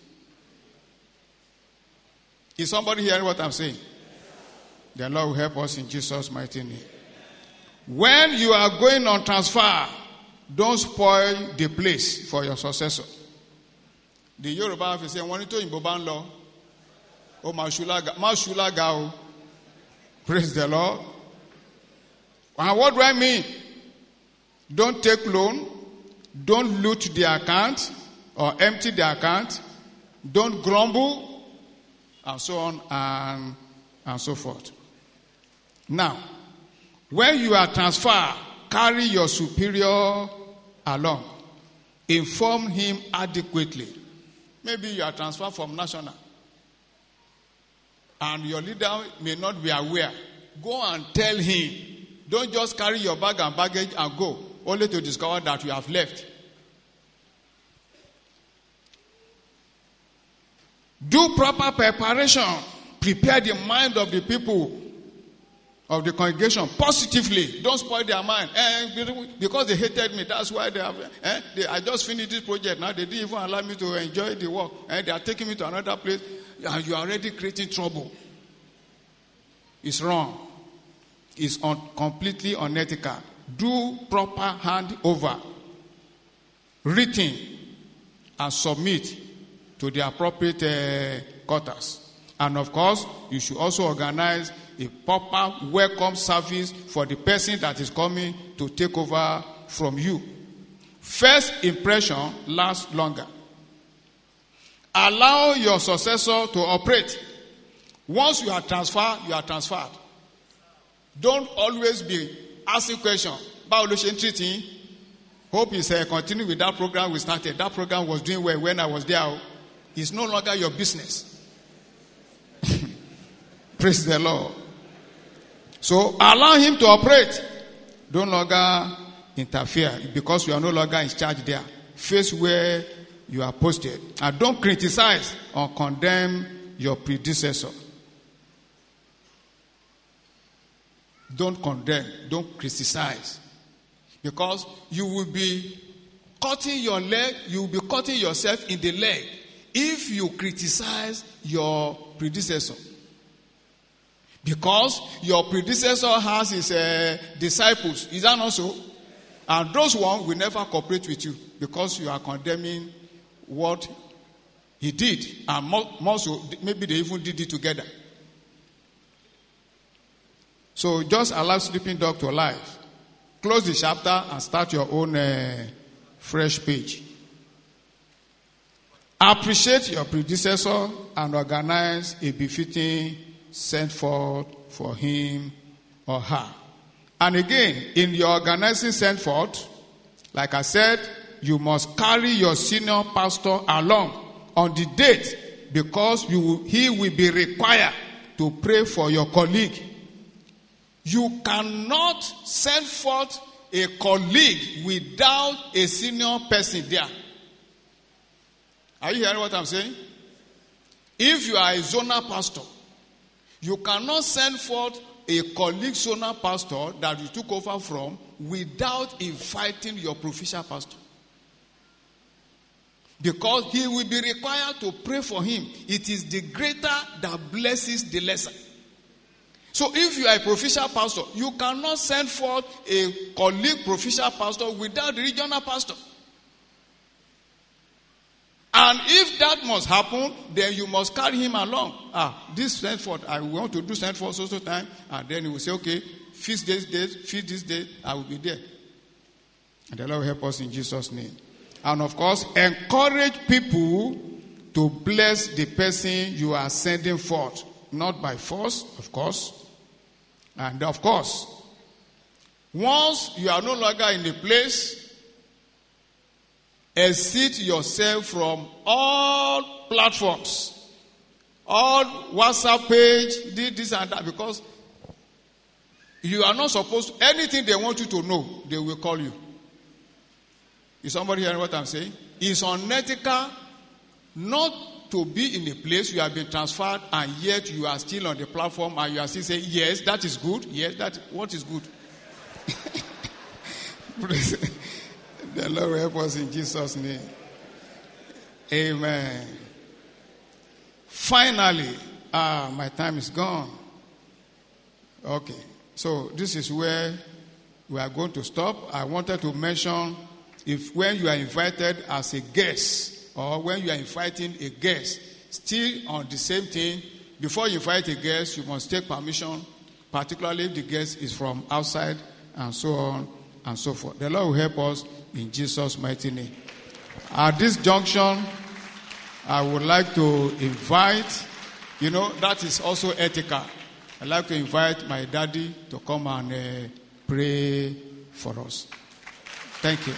Is somebody hearing what I'm saying? The Lord will help us in Jesus' mighty name. When you are going on transfer, don't spoil the place for your successor. The Yoruba have to say, "Wanito imboban lo, o mashulaga." Praise the Lord. And what do I mean? Don't take loan. Don't loot the account or empty the account. Don't grumble, and so on and so forth. Now, when you are transferred, carry your superior along. Inform him adequately. Maybe you are transferred from national, and your leader may not be aware. Go and tell him. Don't just carry your bag and baggage and go, only to discover that you have left. Do proper preparation. Prepare the mind of the people of the congregation positively. Don't spoil their mind. Because they hated me, that's why they have. I just finished this project. Now they didn't even allow me to enjoy the work. They are taking me to another place, and you are already creating trouble. It's wrong. It's completely unethical. Do proper handover, written, and submit to the appropriate quarters. And of course, you should also organize a proper welcome service for the person that is coming to take over from you. First impression lasts longer. Allow your successor to operate. Once you are transferred, you are transferred. Don't always be asking questions. Hope is continue with that program we started. That program was doing well when I was there. It's no longer your business. Praise the Lord. So allow him to operate. Don't longer interfere because you are no longer in charge there. Face where you are posted. And don't criticize or condemn your predecessor. Don't condemn. Don't criticize Because you will be cutting your leg, you will be cutting yourself in the leg if you criticize your predecessor. Because your predecessor has his disciples. Is that not so? And those ones will never cooperate with you because you are condemning what he did. And more so, maybe they even did it together. So just allow sleeping dog to life. Close the chapter and start your own fresh page. Appreciate your predecessor and organize a befitting sent forth for him or her. And again, in your organizing sent forth, like I said, you must carry your senior pastor along on the date because he will be required to pray for your colleague. You cannot send forth a colleague without a senior person there. Are you hearing what I'm saying? If you are a zonal pastor, you cannot send forth a colleague zonal pastor that you took over from without inviting your provincial pastor. Because he will be required to pray for him. It is the greater that blesses the lesser. So if you are a provincial pastor, you cannot send forth a colleague provincial pastor without the regional pastor. And if that must happen, then you must carry him along. This sent forth, I want to do sent forth so time. And then he will say, okay, feast this day, I will be there. And the Lord will help us in Jesus' name. And of course, encourage people to bless the person you are sending forth. Not by force, of course. And of course, once you are no longer in the place, exit yourself from all platforms, all WhatsApp page, this and that, because you are not supposed to, anything they want you to know, they will call you. Is somebody hearing what I'm saying? It's unethical not to be in a place you have been transferred and yet you are still on the platform and you are still saying, yes, that is good. Yes, what is good? The Lord will help us in Jesus' name. Amen. Finally, my time is gone. Okay, so this is where we are going to stop. I wanted to mention when you are invited as a guest or when you are inviting a guest, still on the same thing, before you invite a guest, you must take permission, particularly if the guest is from outside and so on and so forth. The Lord will help us in Jesus' mighty name. At this junction, I would like to invite, that is also ethical. I'd like to invite my daddy to come and pray for us. Thank you.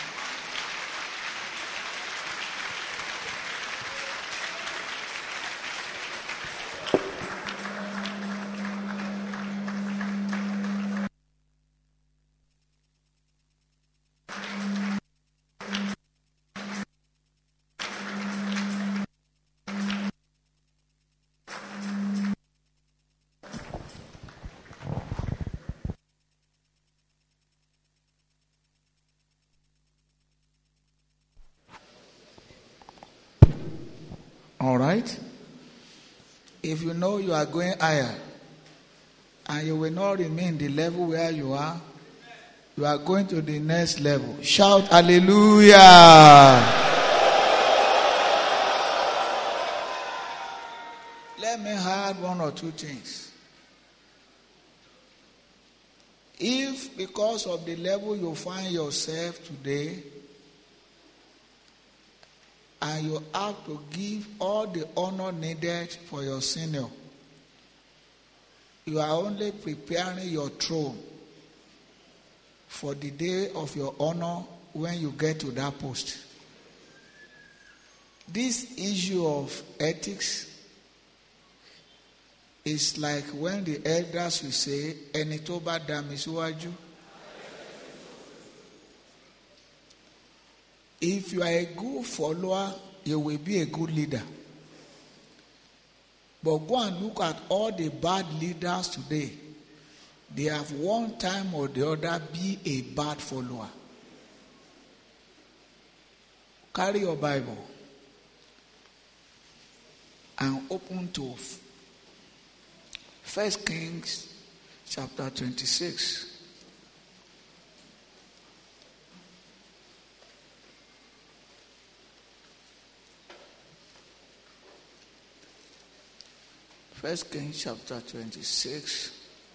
All right? If you know you are going higher and you will not remain the level where you are going to the next level. Shout hallelujah. Let me add one or two things. If because of the level you find yourself today, and you have to give all the honor needed for your senior, you are only preparing your throne for the day of your honor when you get to that post. This issue of ethics is like when the elders will say, "Ẹni tó bá dá mi síwájú." If you are a good follower, you will be a good leader. But go and look at all the bad leaders today. they have one time or the other be a bad follower. Carry your Bible and open to 1 Kings chapter 26. First Kings chapter 26.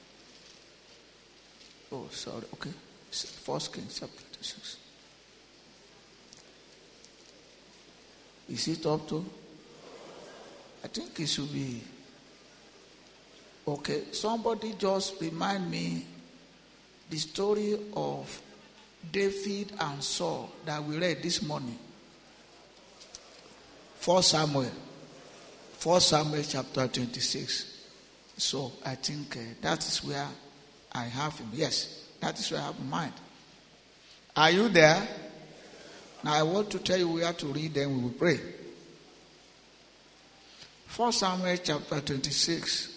Oh, sorry. Okay. First Kings chapter 26. Is it up to? I think it should be. Okay. Somebody just remind me the story of David and Saul that we read this morning. 1 Samuel chapter 26. So I think that is where I have him. Yes, that is where I have in mind. Are you there? Now I want to tell you where to read, then we will pray. 1 Samuel chapter 26.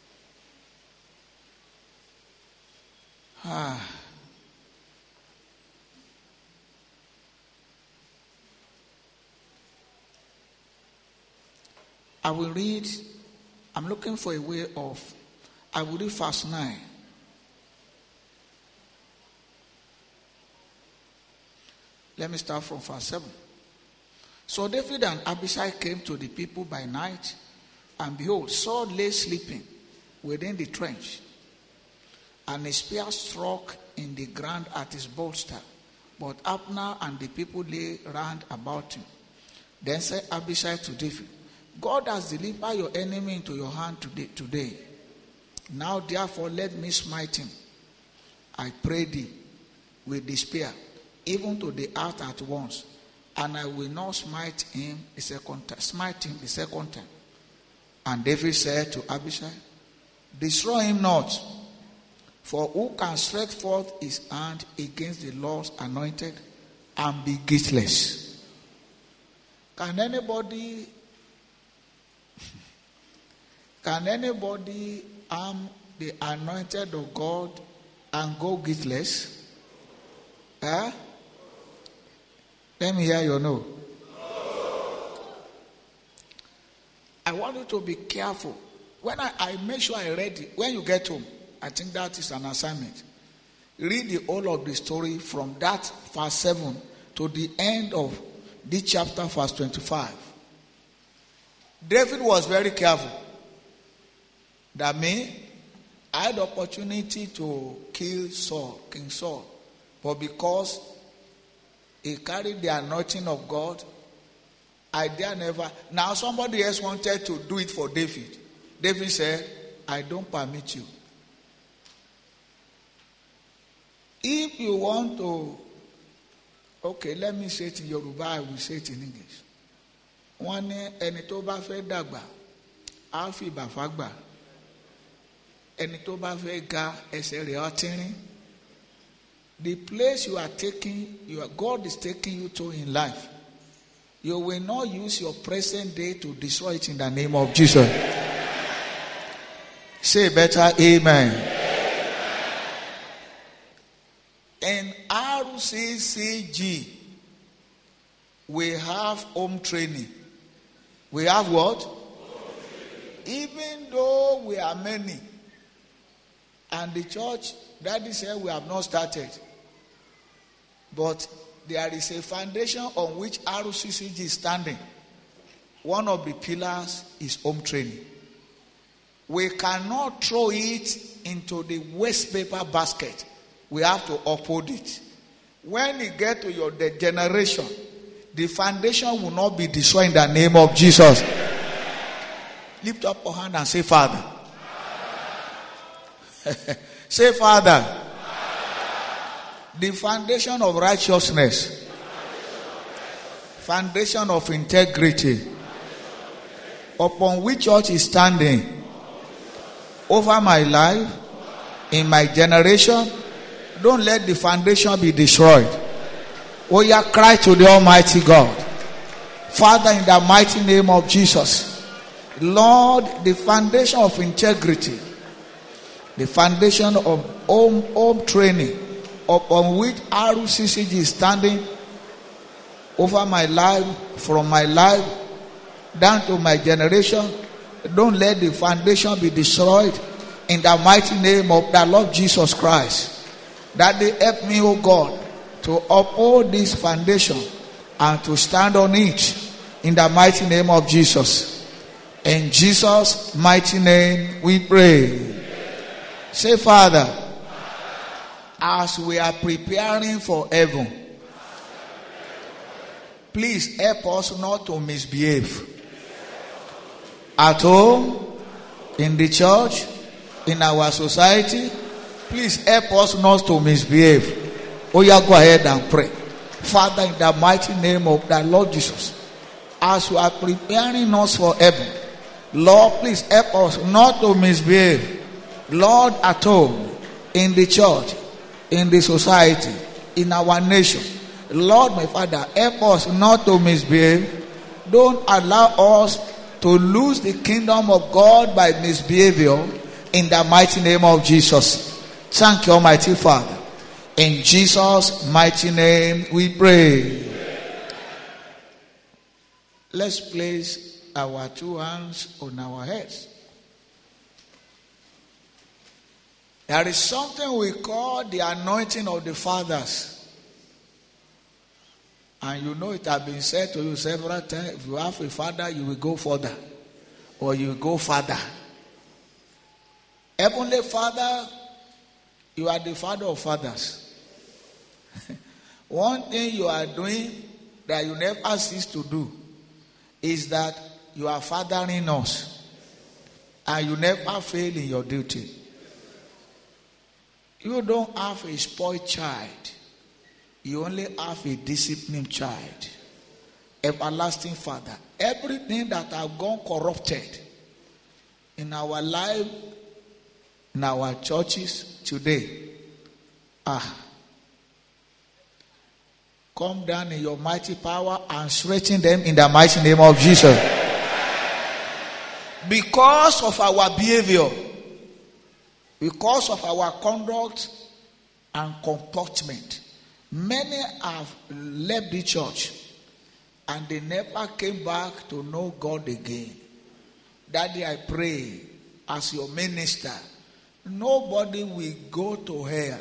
I will read, I'm looking for a way of, I will read verse 9. Let me start from verse 7. So David and Abishai came to the people by night, and behold, Saul lay sleeping within the trench, and a spear struck in the ground at his bolster. But Abner and the people lay round about him. Then said Abishai to David, God has delivered your enemy into your hand today. Now therefore let me smite him, I pray thee, with the spear, even to the heart at once, and I will not smite him the second time. And David said to Abishai, destroy him not, for who can stretch forth his hand against the Lord's anointed and be guiltless? Can anybody harm the anointed of God and go guiltless? Let me hear your no. I want you to be careful. When I make sure I read it, when you get home, I think that is an assignment. Read the whole of the story from that verse 7 to the end of this chapter, verse 25. David was very careful. That me, I had the opportunity to kill King Saul, but because he carried the anointing of God, I dare never. Now somebody else wanted to do it for David. David said, I don't permit you. If you want to, okay, let me say it in Yoruba, I will say it in English. Wọ́n ní ẹni tó bá fẹ́ dàgbà, á fi ìbà fàgbà. Ẹni tó bá fẹ́ ga, ẹsẹ̀ rẹ̀ á tínrín. The place you are taking, God is taking you to in life, you will not use your present day to destroy it in the name of Jesus. Say better, amen. In RCCG, we have home training. We have what? Even though we are many, and the church, Daddy said we have not started, but there is a foundation on which RCCG is standing. One of the pillars is home training. We cannot throw it into the waste paper basket. We have to uphold it. When it gets to your generation, the foundation will not be destroyed in the name of Jesus. Lift up your hand and say, Father. Say, Father. The foundation of righteousness, foundation of integrity, upon which church is standing over my life, in my generation, don't let the foundation be destroyed. Oh yeah, cry to the Almighty God. Father, in the mighty name of Jesus, Lord, the foundation of integrity, the foundation of home training upon which RCCG is standing over my life, from my life down to my generation. Don't let the foundation be destroyed in the mighty name of the Lord Jesus Christ. That they help me, oh God, to uphold this foundation and to stand on it in the mighty name of Jesus. In Jesus' mighty name we pray. Say, Father, as we are preparing for heaven, please help us not to misbehave. At home, in the church, in our society, please help us not to misbehave. Oh yeah, go ahead and pray. Father, in the mighty name of the Lord Jesus, as you are preparing us for heaven, Lord, please help us not to misbehave. Lord, at home, in the church, in the society, in our nation, Lord, my Father, help us not to misbehave. Don't allow us to lose the kingdom of God by misbehavior, in the mighty name of Jesus. Thank you, Almighty Father. In Jesus' mighty name we pray. Let's place our two hands on our heads. There is something we call the anointing of the fathers. And you know it has been said to you several times, if you have a father, you will go further. Or you will go farther. Heavenly Father, you are the Father of fathers. One thing you are doing that you never cease to do is that you are fathering us. And you never fail in your duty. You don't have a spoiled child. You only have a disciplined child. Everlasting Father. Everything that have gone corrupted in our life, in our churches today, come down in your mighty power and straighten them in the mighty name of Jesus. Because of our behavior, because of our conduct and comportment, many have left the church and they never came back to know God again. Daddy, I pray as your minister, nobody will go to hell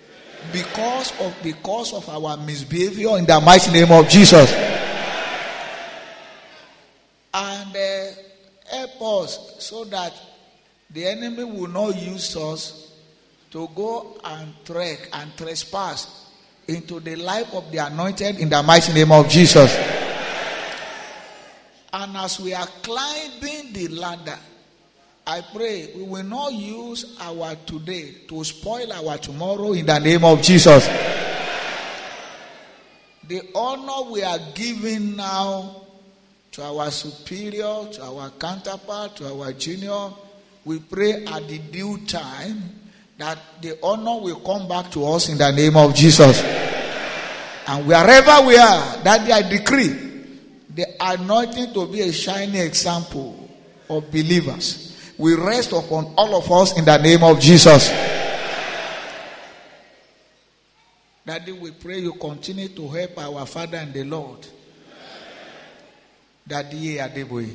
because of our misbehavior, in the mighty name of Jesus. And help us so that the enemy will not use us to go and trek and trespass into the life of the anointed, in the mighty name of Jesus. And as we are climbing the ladder, I pray we will not use our today to spoil our tomorrow, in the name of Jesus. The honor we are giving now to our superior, to our counterpart, to our junior, we pray at the due time that the honor will come back to us, in the name of Jesus. And wherever we are, that I decree the anointing to be a shining example of believers will rest upon all of us, in the name of Jesus. Daddy, we pray you continue to help our Father in the Lord, Daddy Adeboye.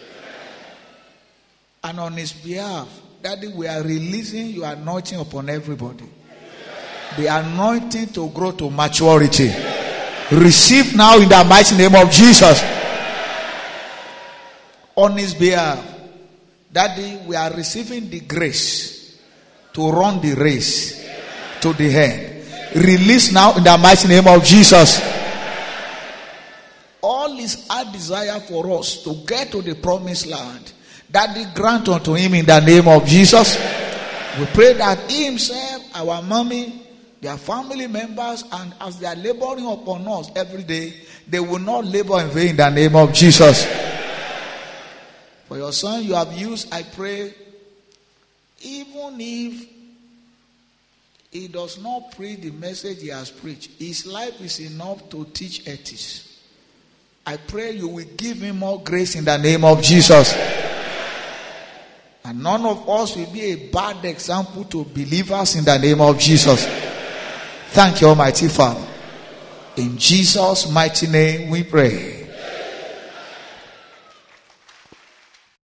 And on his behalf, Daddy, we are releasing your anointing upon everybody. The anointing to grow to maturity. Receive now in the mighty name of Jesus. On his behalf, Daddy, we are receiving the grace to run the race to the end. Release now in the mighty name of Jesus. All is our desire for us to get to the promised land. Daddy, grant unto him in the name of Jesus. We pray that he himself, our mommy, their family members, and as they are laboring upon us every day, they will not labor in vain, in the name of Jesus. For your son you have used, I pray, even if he does not preach the message he has preached, his life is enough to teach ethics. I pray you will give him more grace in the name of Jesus. And none of us will be a bad example to believers in the name of Jesus. Thank you, Almighty Father. In Jesus' mighty name we pray.